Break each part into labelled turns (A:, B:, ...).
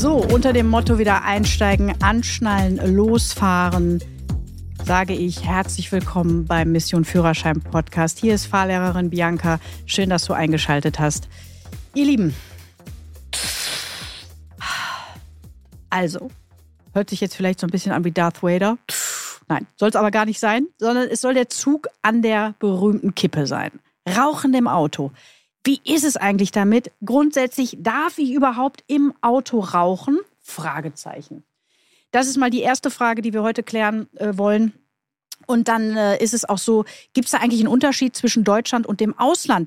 A: So, unter dem Motto wieder einsteigen, anschnallen, losfahren, sage ich herzlich willkommen beim Mission Führerschein Podcast. Hier ist Fahrlehrerin Bianca. Schön, dass du eingeschaltet hast. Ihr Lieben, also, hört sich jetzt vielleicht so ein bisschen an wie Darth Vader. Nein, soll es aber gar nicht sein, sondern es soll der Zug an der berühmten Kippe sein. Rauchen im Auto. Wie ist es eigentlich damit? Grundsätzlich, darf ich überhaupt im Auto rauchen? Fragezeichen. Das ist mal die erste Frage, die wir heute klären wollen. Und dann ist es auch so, gibt es da eigentlich einen Unterschied zwischen Deutschland und dem Ausland?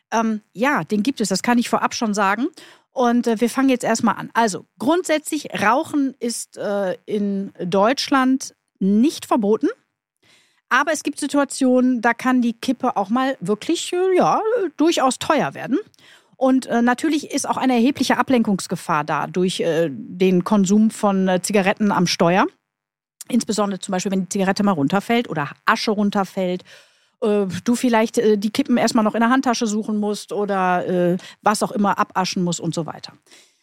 A: Ja, den gibt es, das kann ich vorab schon sagen. Und wir fangen jetzt erstmal an. Also grundsätzlich, Rauchen ist in Deutschland nicht verboten. Aber es gibt Situationen, da kann die Kippe auch mal wirklich, durchaus teuer werden. Und natürlich ist auch eine erhebliche Ablenkungsgefahr da durch den Konsum von Zigaretten am Steuer. Insbesondere zum Beispiel, wenn die Zigarette mal runterfällt oder Asche runterfällt. Du vielleicht die Kippen erstmal noch in der Handtasche suchen musst oder was auch immer abaschen musst und so weiter.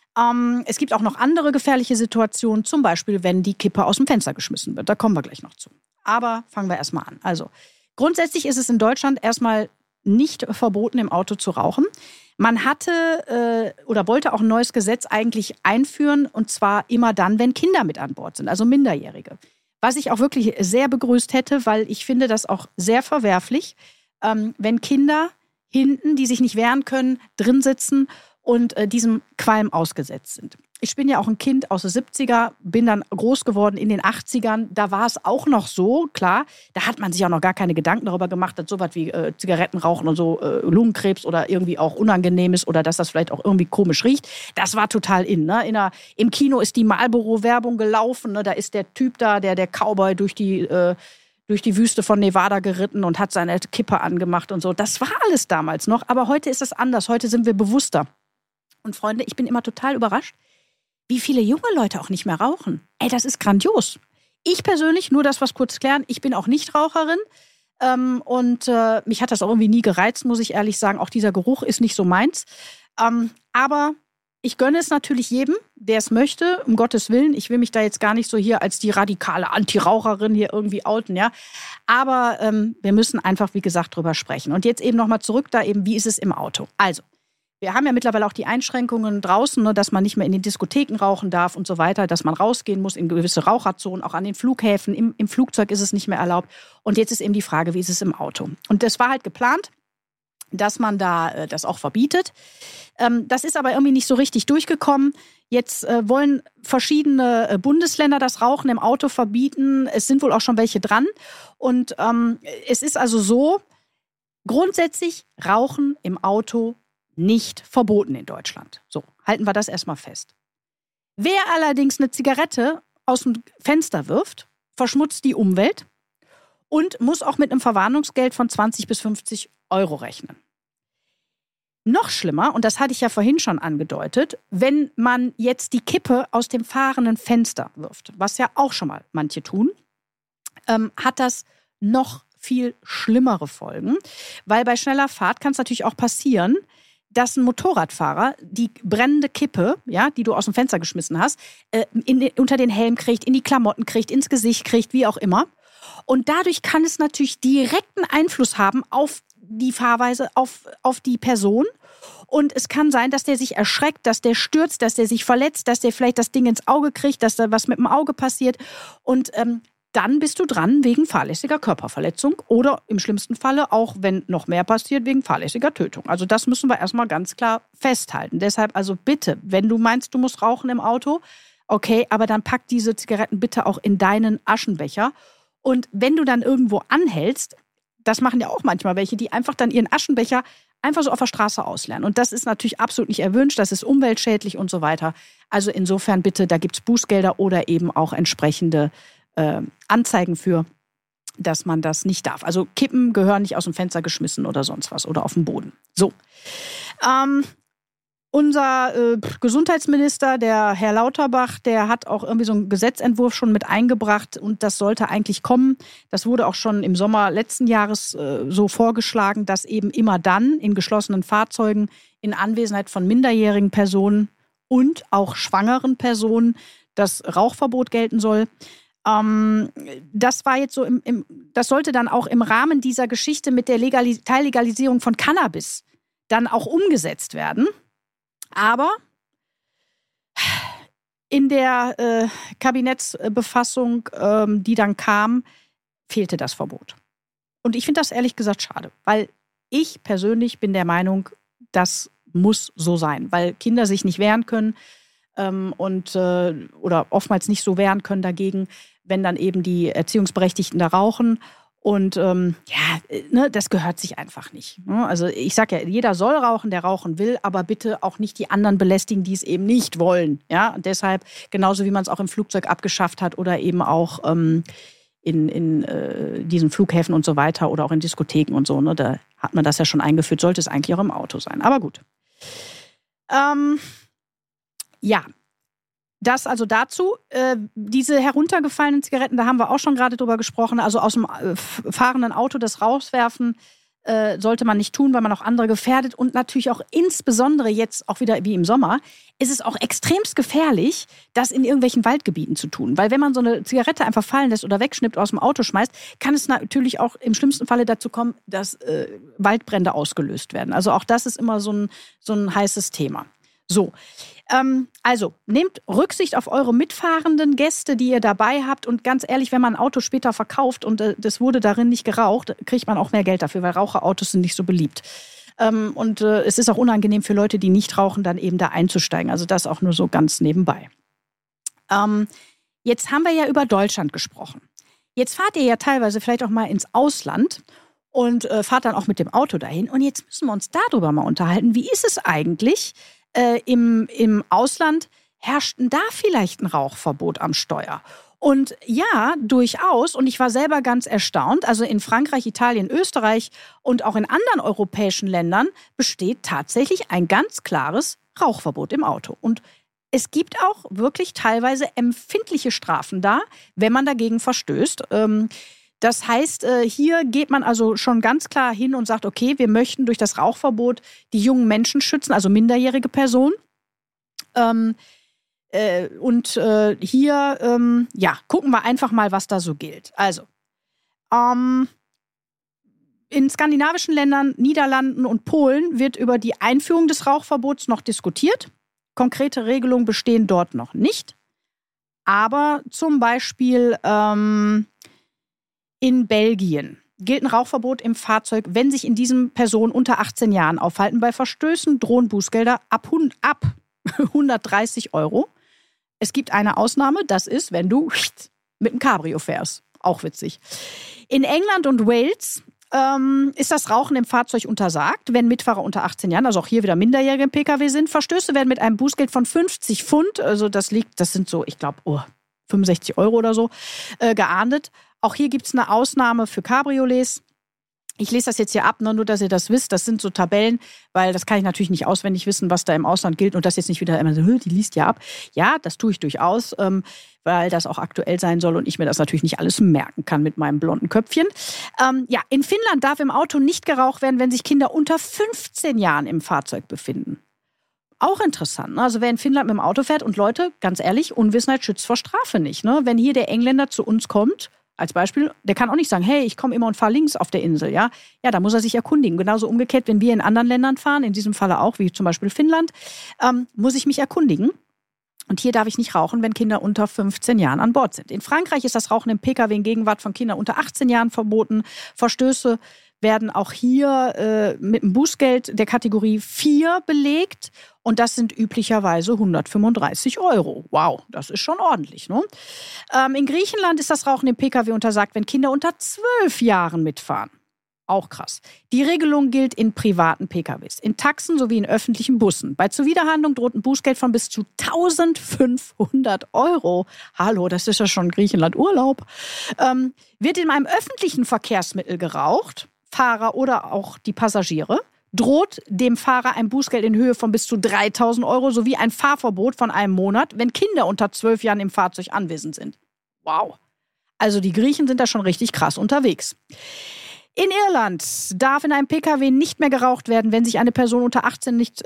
A: Es gibt auch noch andere gefährliche Situationen, zum Beispiel, wenn die Kippe aus dem Fenster geschmissen wird. Da kommen wir gleich noch zu. Aber fangen wir erstmal an. Also, grundsätzlich ist es in Deutschland erstmal nicht verboten, im Auto zu rauchen. Man hatte oder wollte auch ein neues Gesetz eigentlich einführen, und zwar immer dann, wenn Kinder mit an Bord sind, also Minderjährige. Was ich auch wirklich sehr begrüßt hätte, weil ich finde das auch sehr verwerflich, wenn Kinder hinten, die sich nicht wehren können, drin sitzen und diesem Qualm ausgesetzt sind. Ich bin ja auch ein Kind aus den 70er, bin dann groß geworden in den 80ern. Da war es auch noch so, klar. Da hat man sich auch noch gar keine Gedanken darüber gemacht, dass sowas wie Zigarettenrauchen und so Lungenkrebs oder irgendwie auch unangenehm ist oder dass das vielleicht auch irgendwie komisch riecht. Das war total in. Ne? Im Kino ist die Marlboro-Werbung gelaufen. Ne? Da ist der Typ da, der Cowboy durch die Wüste von Nevada geritten und hat seine Kippe angemacht und so. Das war alles damals noch. Aber heute ist es anders. Heute sind wir bewusster. Und Freunde, ich bin immer total überrascht, wie viele junge Leute auch nicht mehr rauchen. Ey, das ist grandios. Ich persönlich, nur das was kurz klären, ich bin auch Nichtraucherin. Und mich hat das auch irgendwie nie gereizt, muss ich ehrlich sagen. Auch dieser Geruch ist nicht so meins. Aber ich gönne es natürlich jedem, der es möchte, um Gottes Willen. Ich will mich da jetzt gar nicht so hier als die radikale Anti-Raucherin hier irgendwie outen, ja. Aber wir müssen einfach, wie gesagt, drüber sprechen. Und jetzt eben nochmal zurück da eben, wie ist es im Auto? Also, wir haben ja mittlerweile auch die Einschränkungen draußen, ne, dass man nicht mehr in den Diskotheken rauchen darf und so weiter, dass man rausgehen muss in gewisse Raucherzonen, auch an den Flughäfen. Im Flugzeug ist es nicht mehr erlaubt. Und jetzt ist eben die Frage, wie ist es im Auto? Und das war halt geplant, dass man da das auch verbietet. Das ist aber irgendwie nicht so richtig durchgekommen. Jetzt wollen verschiedene Bundesländer das Rauchen im Auto verbieten. Es sind wohl auch schon welche dran. Und es ist also so, grundsätzlich Rauchen im Auto nicht verboten in Deutschland. So, halten wir das erstmal fest. Wer allerdings eine Zigarette aus dem Fenster wirft, verschmutzt die Umwelt und muss auch mit einem Verwarnungsgeld von 20 bis 50 Euro rechnen. Noch schlimmer, und das hatte ich ja vorhin schon angedeutet, wenn man jetzt die Kippe aus dem fahrenden Fenster wirft, was ja auch schon mal manche tun, hat das noch viel schlimmere Folgen, weil bei schneller Fahrt kann es natürlich auch passieren, dass ein Motorradfahrer die brennende Kippe, ja, die du aus dem Fenster geschmissen hast, unter den Helm kriegt, in die Klamotten kriegt, ins Gesicht kriegt, wie auch immer. Und dadurch kann es natürlich direkten Einfluss haben auf die Fahrweise, auf die Person. Und es kann sein, dass der sich erschreckt, dass der stürzt, dass der sich verletzt, dass der vielleicht das Ding ins Auge kriegt, dass da was mit dem Auge passiert. Und dann bist du dran wegen fahrlässiger Körperverletzung oder im schlimmsten Falle, auch wenn noch mehr passiert, wegen fahrlässiger Tötung. Also das müssen wir erstmal ganz klar festhalten. Deshalb also bitte, wenn du meinst, du musst rauchen im Auto, okay, aber dann pack diese Zigaretten bitte auch in deinen Aschenbecher. Und wenn du dann irgendwo anhältst, das machen ja auch manchmal welche, die einfach dann ihren Aschenbecher einfach so auf der Straße ausleeren. Und das ist natürlich absolut nicht erwünscht, das ist umweltschädlich und so weiter. Also insofern bitte, da gibt es Bußgelder oder eben auch entsprechende Anzeigen für, dass man das nicht darf. Also Kippen gehören nicht aus dem Fenster geschmissen oder sonst was oder auf dem Boden. So. Unser Gesundheitsminister, der Herr Lauterbach, der hat auch irgendwie so einen Gesetzentwurf schon mit eingebracht und das sollte eigentlich kommen. Das wurde auch schon im Sommer letzten Jahres so vorgeschlagen, dass eben immer dann in geschlossenen Fahrzeugen in Anwesenheit von minderjährigen Personen und auch schwangeren Personen das Rauchverbot gelten soll. Das war jetzt so das sollte dann auch im Rahmen dieser Geschichte mit der Teillegalisierung von Cannabis dann auch umgesetzt werden. Aber in der Kabinettsbefassung, die dann kam, fehlte das Verbot. Und ich finde das ehrlich gesagt schade, weil ich persönlich bin der Meinung, das muss so sein, weil Kinder sich nicht wehren können oder oftmals nicht so wehren können dagegen, wenn dann eben die Erziehungsberechtigten da rauchen. Und das gehört sich einfach nicht. Ne? Also ich sage ja, jeder soll rauchen, der rauchen will, aber bitte auch nicht die anderen belästigen, die es eben nicht wollen. Ja? Und deshalb, genauso wie man es auch im Flugzeug abgeschafft hat oder eben auch in diesen Flughäfen und so weiter oder auch in Diskotheken und so, ne? Da hat man das ja schon eingeführt, sollte es eigentlich auch im Auto sein. Aber gut. Das also dazu. Diese heruntergefallenen Zigaretten, da haben wir auch schon gerade drüber gesprochen. Also aus dem fahrenden Auto das rauswerfen sollte man nicht tun, weil man auch andere gefährdet. Und natürlich auch insbesondere jetzt auch wieder wie im Sommer, ist es auch extremst gefährlich, das in irgendwelchen Waldgebieten zu tun. Weil wenn man so eine Zigarette einfach fallen lässt oder wegschnippt, aus dem Auto schmeißt, kann es natürlich auch im schlimmsten Falle dazu kommen, dass Waldbrände ausgelöst werden. Also auch das ist immer so ein heißes Thema. So, also nehmt Rücksicht auf eure mitfahrenden Gäste, die ihr dabei habt. Und ganz ehrlich, wenn man ein Auto später verkauft und das wurde darin nicht geraucht, kriegt man auch mehr Geld dafür, weil Raucherautos sind nicht so beliebt. Und es ist auch unangenehm für Leute, die nicht rauchen, dann eben da einzusteigen. Also das auch nur so ganz nebenbei. Jetzt haben wir ja über Deutschland gesprochen. Jetzt fahrt ihr ja teilweise vielleicht auch mal ins Ausland und fahrt dann auch mit dem Auto dahin. Und jetzt müssen wir uns darüber mal unterhalten. Wie ist es eigentlich? Im Ausland herrscht da vielleicht ein Rauchverbot am Steuer? Und ja, durchaus. Und ich war selber ganz erstaunt. Also in Frankreich, Italien, Österreich und auch in anderen europäischen Ländern besteht tatsächlich ein ganz klares Rauchverbot im Auto. Und es gibt auch wirklich teilweise empfindliche Strafen da, wenn man dagegen verstößt. Das heißt, hier geht man also schon ganz klar hin und sagt, okay, wir möchten durch das Rauchverbot die jungen Menschen schützen, also minderjährige Personen. Hier gucken wir einfach mal, was da so gilt. Also, in skandinavischen Ländern, Niederlanden und Polen wird über die Einführung des Rauchverbots noch diskutiert. Konkrete Regelungen bestehen dort noch nicht. Aber zum Beispiel in Belgien gilt ein Rauchverbot im Fahrzeug, wenn sich in diesem Personen unter 18 Jahren aufhalten. Bei Verstößen drohen Bußgelder ab 130 €. Es gibt eine Ausnahme, das ist, wenn du mit einem Cabrio fährst. Auch witzig. In England und Wales ist das Rauchen im Fahrzeug untersagt, wenn Mitfahrer unter 18 Jahren, also auch hier wieder Minderjährige im Pkw sind. Verstöße werden mit einem Bußgeld von 50 Pfund, also das sind so, ich glaube, 65 € oder so, geahndet. Auch hier gibt es eine Ausnahme für Cabriolets. Ich lese das jetzt hier ab, nur dass ihr das wisst. Das sind so Tabellen, weil das kann ich natürlich nicht auswendig wissen, was da im Ausland gilt. Und das jetzt nicht wieder immer so, die liest ja ab. Ja, das tue ich durchaus, weil das auch aktuell sein soll und ich mir das natürlich nicht alles merken kann mit meinem blonden Köpfchen. In Finnland darf im Auto nicht geraucht werden, wenn sich Kinder unter 15 Jahren im Fahrzeug befinden. Auch interessant. Ne? Also wer in Finnland mit dem Auto fährt und Leute, ganz ehrlich, Unwissenheit schützt vor Strafe nicht. Ne? Wenn hier der Engländer zu uns kommt, als Beispiel, der kann auch nicht sagen, hey, ich komme immer und fahre links auf der Insel. Ja, da muss er sich erkundigen. Genauso umgekehrt, wenn wir in anderen Ländern fahren, in diesem Falle auch, wie zum Beispiel Finnland, muss ich mich erkundigen. Und hier darf ich nicht rauchen, wenn Kinder unter 15 Jahren an Bord sind. In Frankreich ist das Rauchen im Pkw in Gegenwart von Kindern unter 18 Jahren verboten. Verstöße werden auch hier mit einem Bußgeld der Kategorie 4 belegt. Und das sind üblicherweise 135 €. Wow, das ist schon ordentlich. Ne? In Griechenland ist das Rauchen im Pkw untersagt, wenn Kinder unter 12 Jahren mitfahren. Auch krass. Die Regelung gilt in privaten PKWs, in Taxen sowie in öffentlichen Bussen. Bei Zuwiderhandlung droht ein Bußgeld von bis zu 1.500 €. Hallo, das ist ja schon Griechenland Urlaub. Wird in einem öffentlichen Verkehrsmittel geraucht, Fahrer oder auch die Passagiere, droht dem Fahrer ein Bußgeld in Höhe von bis zu 3.000 € sowie ein Fahrverbot von einem Monat, wenn Kinder unter 12 Jahren im Fahrzeug anwesend sind. Wow. Also die Griechen sind da schon richtig krass unterwegs. In Irland darf in einem Pkw nicht mehr geraucht werden, wenn sich eine Person unter 18 nicht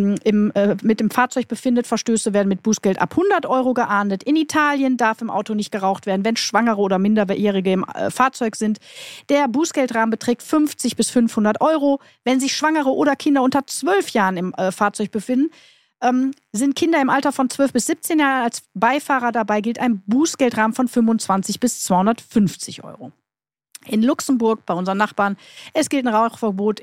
A: mit dem Fahrzeug befindet. Verstöße werden mit Bußgeld ab 100 € geahndet. In Italien darf im Auto nicht geraucht werden, wenn Schwangere oder Minderjährige im Fahrzeug sind. Der Bußgeldrahmen beträgt 50 bis 500 €. Wenn sich Schwangere oder Kinder unter 12 Jahren im Fahrzeug befinden, sind Kinder im Alter von 12 bis 17 Jahren als Beifahrer dabei, gilt ein Bußgeldrahmen von 25 bis 250 €. In Luxemburg, bei unseren Nachbarn, es gilt ein Rauchverbot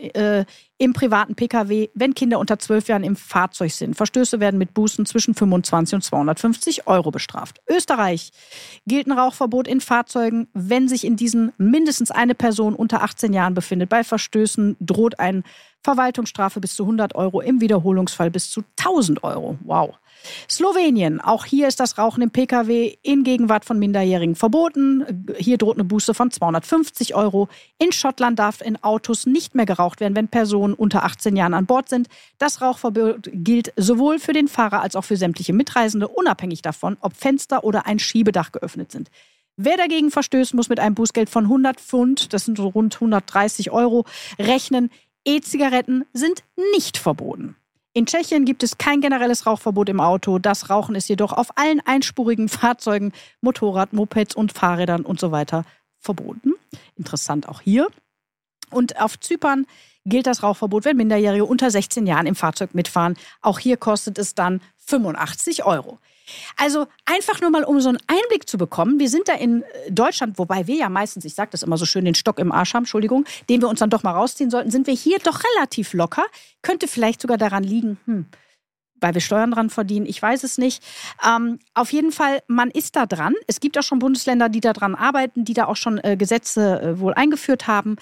A: im privaten Pkw, wenn Kinder unter 12 Jahren im Fahrzeug sind. Verstöße werden mit Bußen zwischen 25 und 250 € bestraft. Österreich gilt ein Rauchverbot in Fahrzeugen, wenn sich in diesen mindestens eine Person unter 18 Jahren befindet. Bei Verstößen droht eine Verwaltungsstrafe bis zu 100 €, im Wiederholungsfall bis zu 1000 €. Wow. Slowenien, auch hier ist das Rauchen im Pkw in Gegenwart von Minderjährigen verboten. Hier droht eine Buße von 250 €. In Schottland darf in Autos nicht mehr geraucht werden, wenn Personen unter 18 Jahren an Bord sind. Das Rauchverbot gilt sowohl für den Fahrer als auch für sämtliche Mitreisende, unabhängig davon, ob Fenster oder ein Schiebedach geöffnet sind. Wer dagegen verstößt, muss mit einem Bußgeld von 100 Pfund, das sind so rund 130 € rechnen. E-Zigaretten sind nicht verboten. In Tschechien gibt es kein generelles Rauchverbot im Auto. Das Rauchen ist jedoch auf allen einspurigen Fahrzeugen, Motorrad, Mopeds und Fahrrädern und so weiter verboten. Interessant auch hier. Und auf Zypern gilt das Rauchverbot, wenn Minderjährige unter 16 Jahren im Fahrzeug mitfahren. Auch hier kostet es dann 85 €. Also einfach nur mal, um so einen Einblick zu bekommen. Wir sind da in Deutschland, wobei wir ja meistens, ich sage das immer so schön, den Stock im Arsch haben, Entschuldigung, den wir uns dann doch mal rausziehen sollten, sind wir hier doch relativ locker. Könnte vielleicht sogar daran liegen, weil wir Steuern dran verdienen, ich weiß es nicht. Auf jeden Fall, man ist da dran. Es gibt auch schon Bundesländer, die da dran arbeiten, die da auch schon Gesetze wohl eingeführt haben.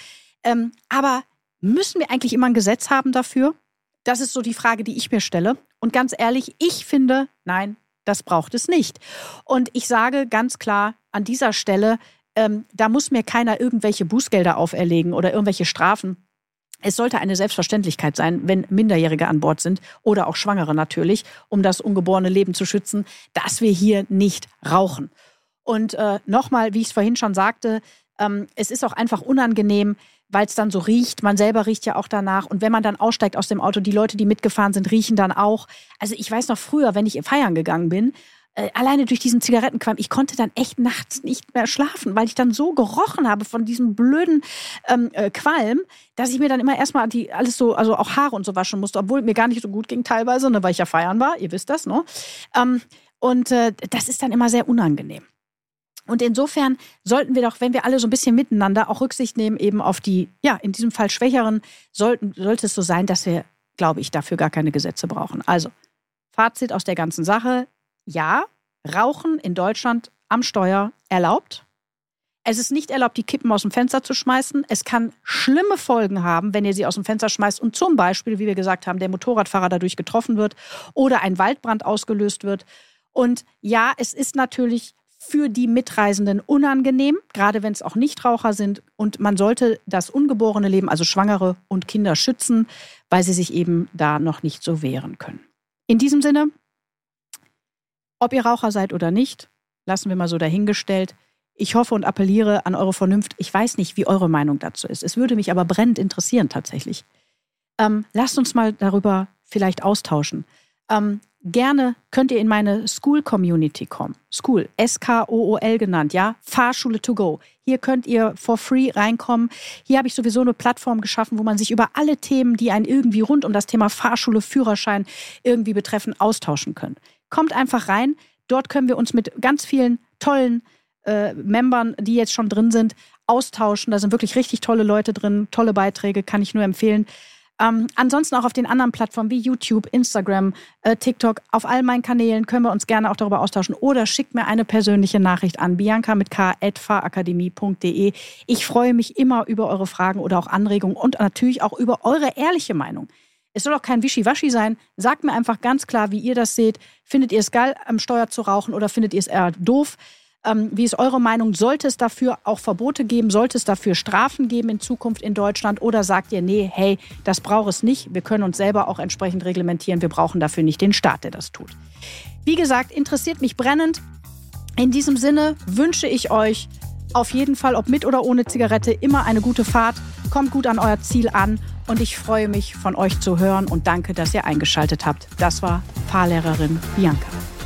A: Aber müssen wir eigentlich immer ein Gesetz haben dafür? Das ist so die Frage, die ich mir stelle. Und ganz ehrlich, ich finde, nein, das braucht es nicht. Und ich sage ganz klar an dieser Stelle, da muss mir keiner irgendwelche Bußgelder auferlegen oder irgendwelche Strafen. Es sollte eine Selbstverständlichkeit sein, wenn Minderjährige an Bord sind oder auch Schwangere natürlich, um das ungeborene Leben zu schützen, dass wir hier nicht rauchen. Und nochmal, wie ich es vorhin schon sagte, es ist auch einfach unangenehm, weil es dann so riecht. Man selber riecht ja auch danach. Und wenn man dann aussteigt aus dem Auto, die Leute, die mitgefahren sind, riechen dann auch. Also ich weiß noch früher, wenn ich feiern gegangen bin, alleine durch diesen Zigarettenqualm, ich konnte dann echt nachts nicht mehr schlafen, weil ich dann so gerochen habe von diesem blöden Qualm, dass ich mir dann immer erstmal alles so, also auch Haare und so waschen musste, obwohl mir gar nicht so gut ging teilweise, ne, weil ich ja feiern war, ihr wisst das, ne? Das ist dann immer sehr unangenehm. Und insofern sollten wir doch, wenn wir alle so ein bisschen miteinander auch Rücksicht nehmen, eben auf die, ja, in diesem Fall Schwächeren, sollte es so sein, dass wir, glaube ich, dafür gar keine Gesetze brauchen. Also, Fazit aus der ganzen Sache: Ja, Rauchen in Deutschland am Steuer erlaubt. Es ist nicht erlaubt, die Kippen aus dem Fenster zu schmeißen. Es kann schlimme Folgen haben, wenn ihr sie aus dem Fenster schmeißt und zum Beispiel, wie wir gesagt haben, der Motorradfahrer dadurch getroffen wird oder ein Waldbrand ausgelöst wird. Und ja, es ist natürlich für die Mitreisenden unangenehm, gerade wenn es auch Nichtraucher sind. Und man sollte das ungeborene Leben, also Schwangere und Kinder, schützen, weil sie sich eben da noch nicht so wehren können. In diesem Sinne, ob ihr Raucher seid oder nicht, lassen wir mal so dahingestellt. Ich hoffe und appelliere an eure Vernunft. Ich weiß nicht, wie eure Meinung dazu ist. Es würde mich aber brennend interessieren tatsächlich. Lasst uns mal darüber vielleicht austauschen. Gerne könnt ihr in meine School-Community kommen. School, S-K-O-O-L genannt, ja? Fahrschule to go. Hier könnt ihr for free reinkommen. Hier habe ich sowieso eine Plattform geschaffen, wo man sich über alle Themen, die einen irgendwie rund um das Thema Fahrschule, Führerschein irgendwie betreffen, austauschen können. Kommt einfach rein. Dort können wir uns mit ganz vielen tollen Membern, die jetzt schon drin sind, austauschen. Da sind wirklich richtig tolle Leute drin, tolle Beiträge, kann ich nur empfehlen. Ansonsten auch auf den anderen Plattformen wie YouTube, Instagram, TikTok, auf all meinen Kanälen können wir uns gerne auch darüber austauschen. Oder schickt mir eine persönliche Nachricht an bianca@fahrakademie.de. Ich freue mich immer über eure Fragen oder auch Anregungen und natürlich auch über eure ehrliche Meinung. Es soll auch kein Wischiwaschi sein. Sagt mir einfach ganz klar, wie ihr das seht. Findet ihr es geil, am Steuer zu rauchen oder findet ihr es eher doof? Wie ist eure Meinung? Sollte es dafür auch Verbote geben? Sollte es dafür Strafen geben in Zukunft in Deutschland? Oder sagt ihr, nee, hey, das braucht es nicht. Wir können uns selber auch entsprechend reglementieren. Wir brauchen dafür nicht den Staat, der das tut. Wie gesagt, interessiert mich brennend. In diesem Sinne wünsche ich euch Auf jeden Fall, ob mit oder ohne Zigarette, immer eine gute Fahrt. Kommt gut an euer Ziel an und ich freue mich, von euch zu hören und danke, dass ihr eingeschaltet habt. Das war Fahrlehrerin Bianca.